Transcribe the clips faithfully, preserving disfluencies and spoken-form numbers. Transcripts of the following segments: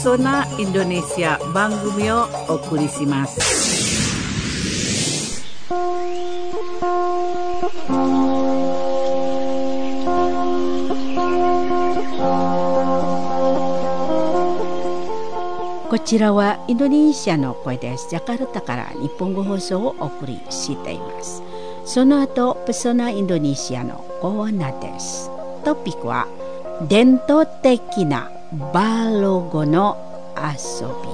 ソナインドネシア番組をお送りします。こちらはインドネシアの声です。ジャカルタから日本語放送をお送りしています。その後、ペソナインドネシアのコーナーです。トピックは伝統的なバロゴの遊び。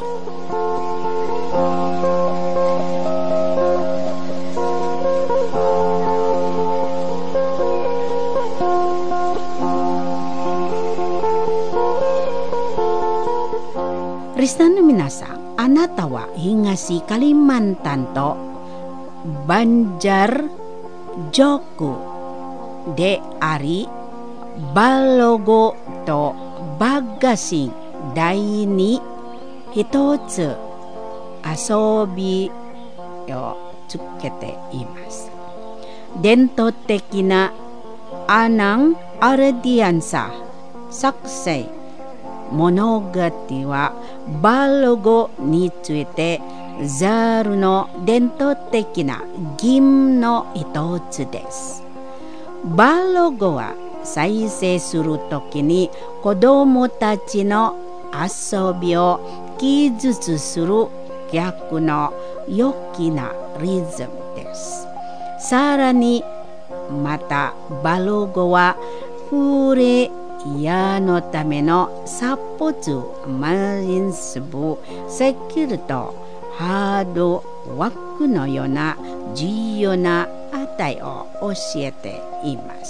リスナーの皆さん、あなたは東カリマンタンとバンジャルジョクであり、バロゴとバガシン第に一つ遊びをつけています。伝統的なアナンアルディアンサ作成物語はバロゴについてザルの伝統的な義務の一つです。バロゴは再生するときに子供たちの遊びを傷つする逆の良きなリズムです。さらにまたバロゴはフレヤのためのサポートマリンス部セキュリティハードワークのような重要な値を教えています。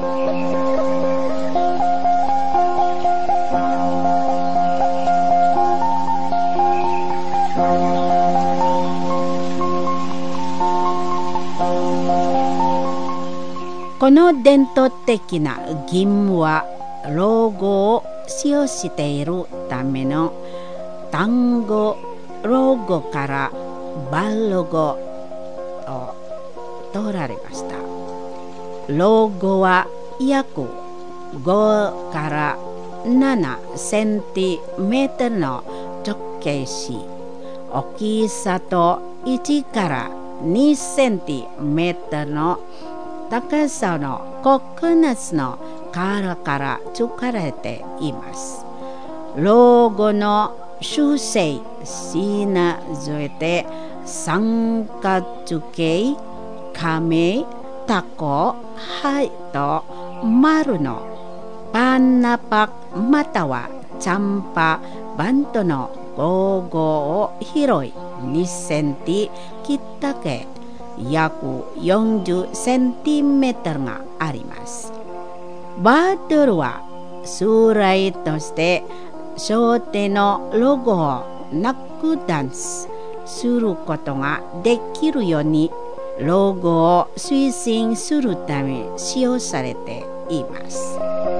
この伝統的な義務はロゴを使用しているための単語ロゴからバロゴを取られました。ロゴは約ごからななセンチメートルの直径し、大きさといちからにセンチメートルの高さのここのつの殻から作られています。ロゴの修正しなぞえて三角形、亀、タコ、ハイと丸のパンナパまたはチャンパバントのゴーゴーを広いにセンチ切ったけ約よんじゅっセンチメートルがあります。バトルは将来として商店のロゴをなくダンスすることができるようにロゴを推進するため使用されています。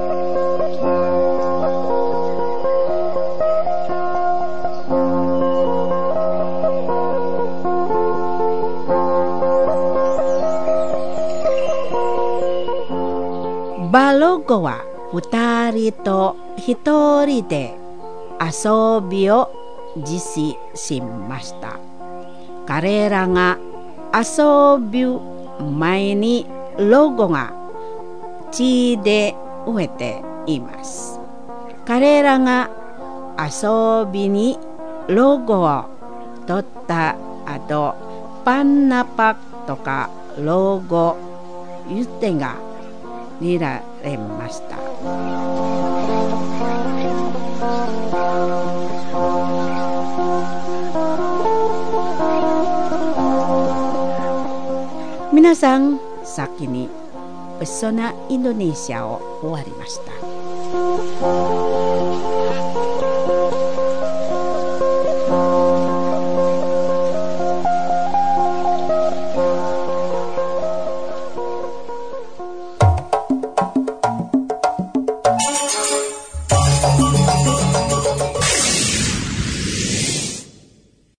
バロゴは二人と一人で遊びを実施しました。彼らが遊ぶ前にロゴが血で植えています。彼らが遊びにロゴを取った後、パンナパとかロゴ言ってが見られました。皆さん、先にペソナインドネシアを終わりました。